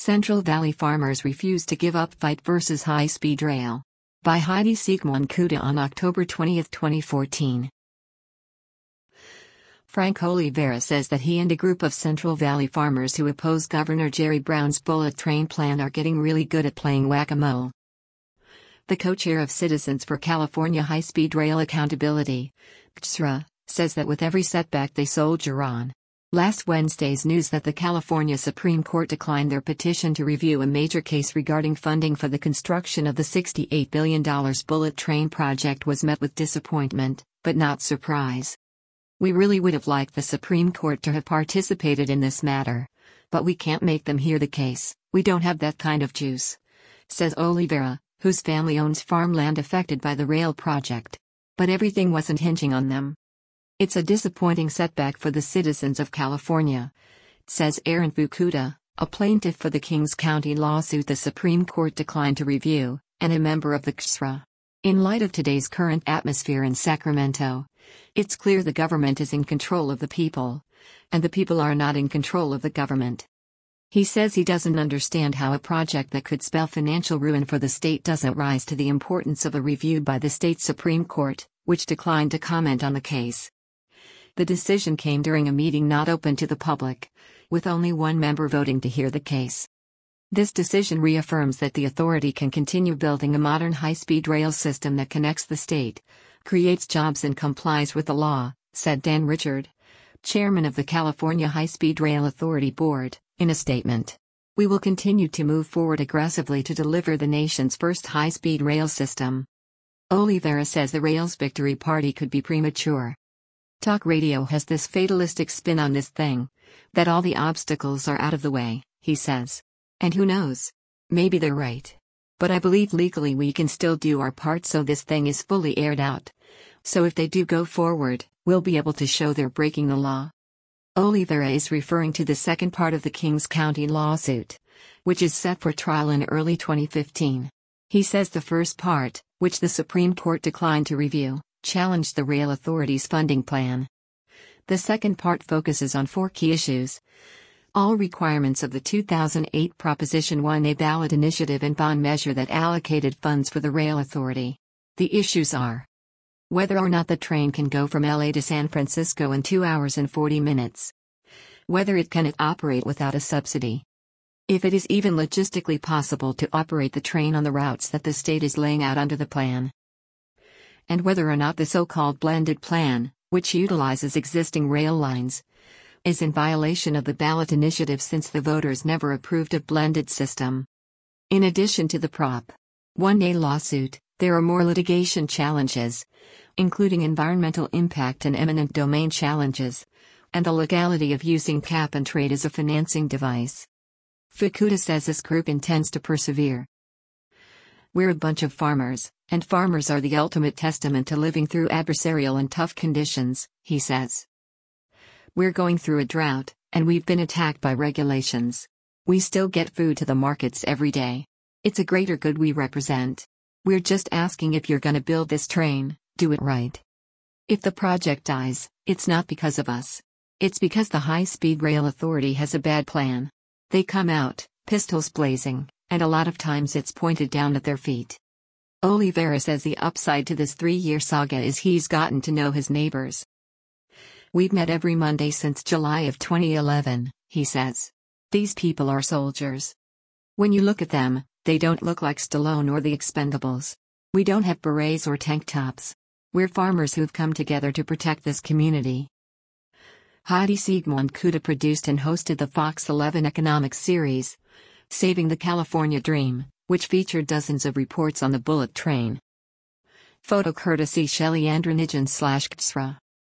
Central Valley farmers refuse to give up fight versus high-speed rail. By Heidi Siegmund Kuda on October 20, 2014. Frank Oliveira says that he and a group of Central Valley farmers who oppose Governor Jerry Brown's bullet train plan are getting really good at playing whack-a-mole. The co-chair of Citizens for California High-Speed Rail Accountability, CSRA, says that with every setback they soldier on. Last Wednesday's news that the California Supreme Court declined their petition to review a major case regarding funding for the construction of the $68 billion bullet train project was met with disappointment, but not surprise. We really would have liked the Supreme Court to have participated in this matter. But we can't make them hear the case, we don't have that kind of juice, says Oliveira, whose family owns farmland affected by the rail project. But everything wasn't hinging on them. It's a disappointing setback for the citizens of California, says Aaron Fukuda, a plaintiff for the Kings County lawsuit the Supreme Court declined to review, and a member of the CSRA. In light of today's current atmosphere in Sacramento, it's clear the government is in control of the people, and the people are not in control of the government. He says he doesn't understand how a project that could spell financial ruin for the state doesn't rise to the importance of a review by the state Supreme Court, which declined to comment on the case. The decision came during a meeting not open to the public, with only one member voting to hear the case. This decision reaffirms that the authority can continue building a modern high-speed rail system that connects the state, creates jobs and complies with the law, said Dan Richard, chairman of the California High-Speed Rail Authority Board, in a statement. We will continue to move forward aggressively to deliver the nation's first high-speed rail system. Oliveira says the rail's victory party could be premature. Talk radio has this fatalistic spin on this thing, that all the obstacles are out of the way, he says. And who knows? Maybe they're right. But I believe legally we can still do our part so this thing is fully aired out. So if they do go forward, we'll be able to show they're breaking the law. Oliveira is referring to the second part of the Kings County lawsuit, which is set for trial in early 2015. He says the first part, which the Supreme Court declined to review, challenged the rail authority's funding plan. The second part focuses on 4 key issues. All requirements of the 2008 Proposition 1A ballot initiative and bond measure that allocated funds for the rail authority. The issues are whether or not the train can go from LA to San Francisco in 2 hours and 40 minutes. Whether it can operate without a subsidy. If it is even logistically possible to operate the train on the routes that the state is laying out under the plan. And whether or not the so-called blended plan, which utilizes existing rail lines, is in violation of the ballot initiative since the voters never approved a blended system. In addition to the Prop. 1A lawsuit, there are more litigation challenges, including environmental impact and eminent domain challenges, and the legality of using cap and trade as a financing device. Fukuda says this group intends to persevere. We're a bunch of farmers, and farmers are the ultimate testament to living through adversarial and tough conditions, he says. We're going through a drought, and we've been attacked by regulations. We still get food to the markets every day. It's a greater good we represent. We're just asking if you're gonna build this train, do it right. If the project dies, it's not because of us. It's because the High-Speed Rail Authority has a bad plan. They come out, pistols blazing, and a lot of times it's pointed down at their feet. Oliveira says the upside to this 3-year saga is he's gotten to know his neighbors. We've met every Monday since July of 2011, he says. These people are soldiers. When you look at them, they don't look like Stallone or the Expendables. We don't have berets or tank tops. We're farmers who've come together to protect this community. Heidi Siegmund Kuda produced and hosted the Fox 11 economics series, Saving the California Dream, which featured dozens of reports on the bullet train. Photo courtesy Shelly Andronijan /CSRA.